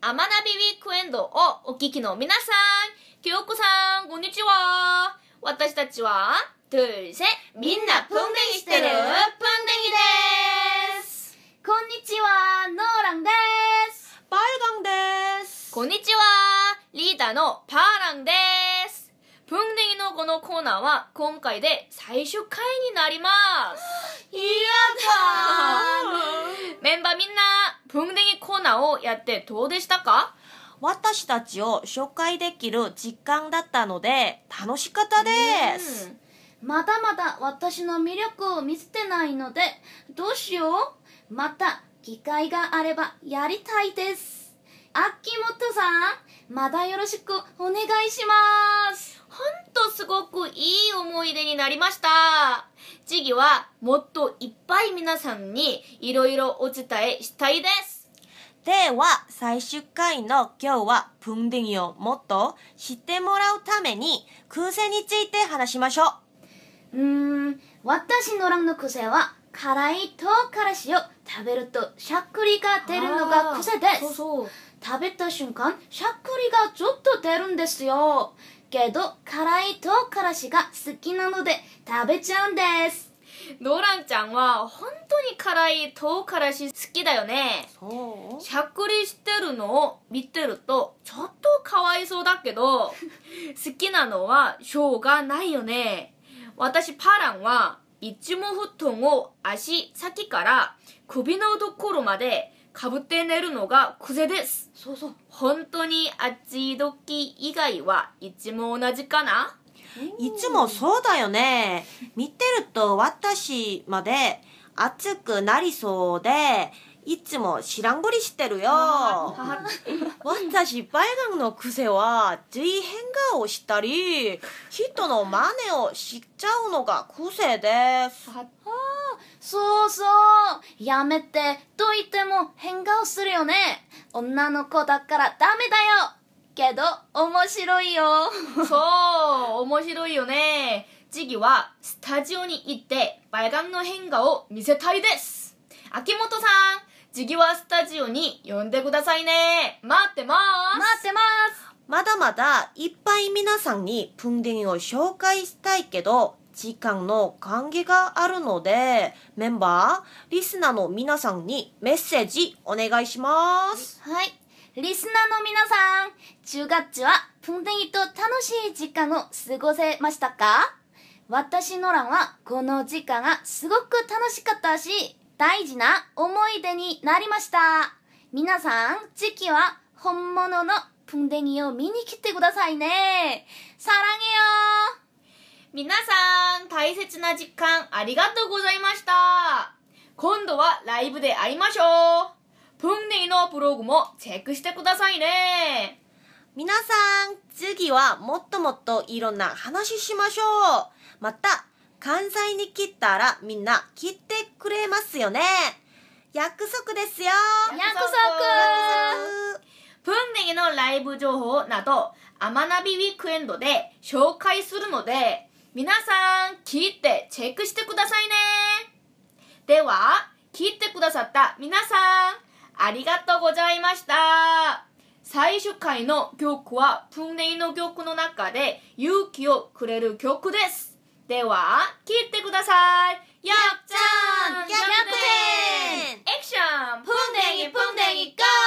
アマナビウィークエンドをお聞きの皆さん、京子さん、こんにちは。私たちは、둘 셋、みんなプンデギしてるプンデギです。 こんにちは、ノーランです。 パルガンです。 こんにちは、リーダーのパーランです。プンデギのこのコーナーは今回で最終回になります。 やだメンバーみんな、プンデギコーナーをやってどうでしたか？ 私たちを紹介できる時間だったので楽しかったです。 まだまだ私の魅力を見せてないので、どうしよう。また機会があればやりたいです。秋元さん、まだよろしくお願いします。 ほんとすごくいい思い出になりました。次はもっといっぱい皆さんにいろいろお伝えしたいです。 では最終回の今日はプンデギをもっと知ってもらうために癖について話しましょう。 私の欄の癖は辛い唐辛子を食べるとしゃっくりが出るのが癖です。 そう食べた瞬間しゃっくりがちょっと出るんですよ。けど辛い唐辛子が好きなので食べちゃうんです。 ノランちゃんは本当に辛い唐辛子好きだよね。 そうしゃっくりしてるのを見てるとちょっとかわいそうだけど好きなのはしょうがないよね。私パランはいつも布団を足先から首のところまでかぶって寝るのが癖です。 そうそう。 本当に暑い時以外はいつも同じかな？ いつもそうだよね。見てると私まで暑くなりそうでいつも知らんぷりしてるよ。私バイガンの癖はつい変顔をしたり人の真似をしちゃうのが癖です。 そうそう。やめてと言っても変顔するよね。女の子だからダメだよ。けど面白いよ。 そう面白いよね。次はスタジオに行ってバイガンの変顔を見せたいです。秋元さん、次はスタジオに呼んでくださいね。待ってます。 待ってます。 まだまだいっぱい皆さんにプンデギを紹介したいけど時間の関係があるのでメンバー、リスナーの皆さんにメッセージお願いします。 はい。リスナーの皆さん、10月はプンデギと楽しい時間を過ごせましたか？私の欄はこの時間がすごく楽しかったし、大事な思い出になりました。皆さん、次は本物のプンデギを見に来てくださいね。サラゲよ。 皆さん、大切な時間ありがとうございました。今度はライブで会いましょう。プンデギのブログもチェックしてくださいね。 皆さん、次はもっともっといろんな話しましょう。また、関西に来たらみんな来てくれますよね。約束ですよ。 約束。 プンデギのライブ情報など、アマナビウィークエンドで紹介するので、皆さん聞いてチェックしてくださいね。では、聞いてくださった皆さん、ありがとうございました。最終回の曲はプンデギの曲の中で勇気をくれる曲です。では、聴いてください。やっちゃん、 逆転エクション、 プンデギ、プンデギ、ゴー